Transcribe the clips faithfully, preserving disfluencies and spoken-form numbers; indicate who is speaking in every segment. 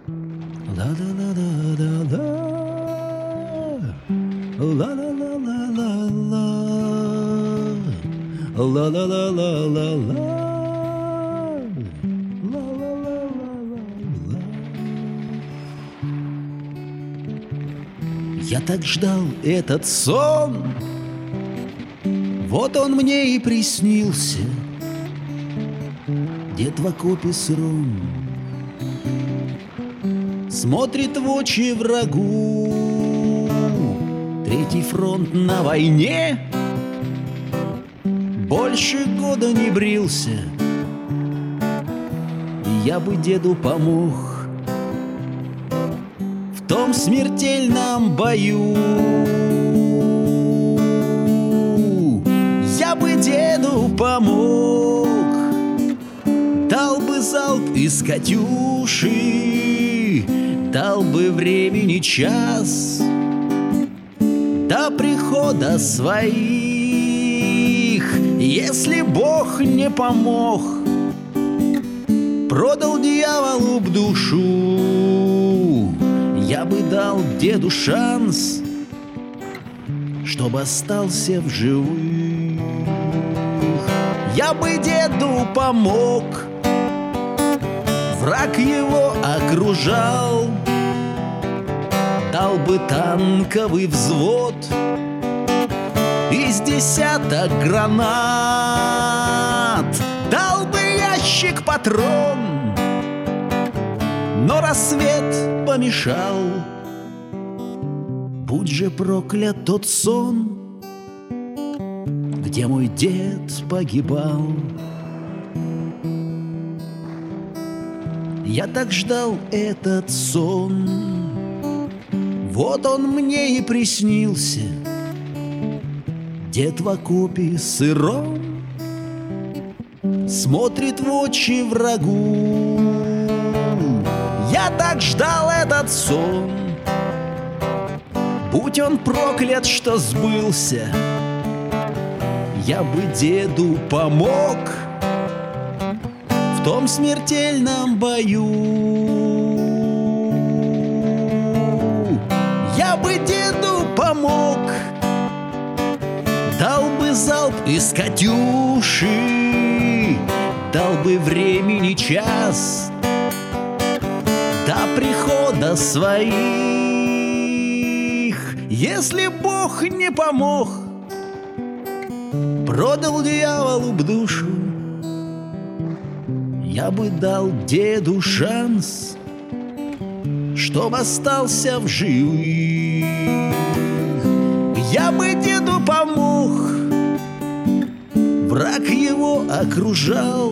Speaker 1: Ла-ла-ла-ла-ла-ла. Ла-ла-ла-ла-ла-ла. Ла-ла-ла-ла-ла-ла. Ла-ла-ла-ла-ла-ла. Я так ждал этот сон, вот он мне и приснился. Дед в окопе сыром смотрит в очи врагу. Третий фронт на войне, больше года не брился. Я бы деду помог в том смертельном бою. Я бы деду помог, дал бы залп из «Катюши», дал бы времени час до прихода своих. Если Бог не помог, продал дьяволу б душу. Я бы дал деду шанс, чтобы остался в живых. Я бы деду помог, враг его окружал, дал бы танковый взвод из десяток гранат, дал бы ящик патрон, но рассвет помешал. Будь же проклят тот сон, где мой дед погибал. Я так ждал этот сон, вот он мне и приснился. Дед в окопе сыром смотрит в очи врагу. Я так ждал этот сон, будь он проклят, что сбылся. Я бы деду помог в том смертельном бою. Я бы деду помог, дал бы залп из «Катюши», дал бы времени час до прихода своих. Если Бог не помог, продал дьяволу б душу. Я бы дал деду шанс, чтоб остался в живых. Я бы деду помог, враг его окружал,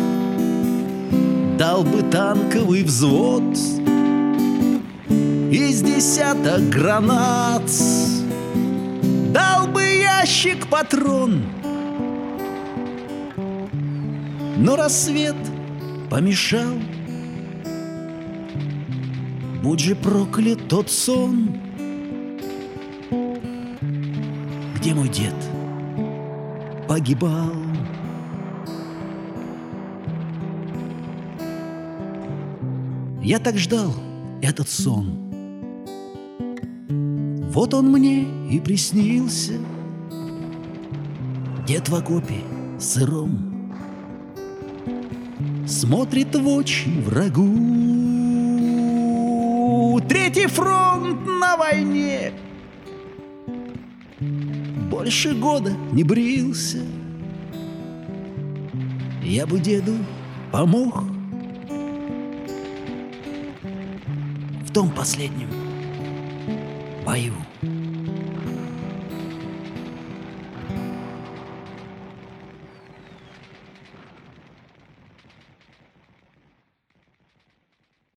Speaker 1: дал бы танковый взвод из десяток гранат, дал бы ящик патрон, но рассвет помешал. Будь же проклят тот сон, где мой дед погибал. Я так ждал этот сон, вот он мне и приснился. Дед в окопе сыром смотрит в очи врагу. Третий фронт на войне, больше года не брился. Я бы деду помог в том последнем бою.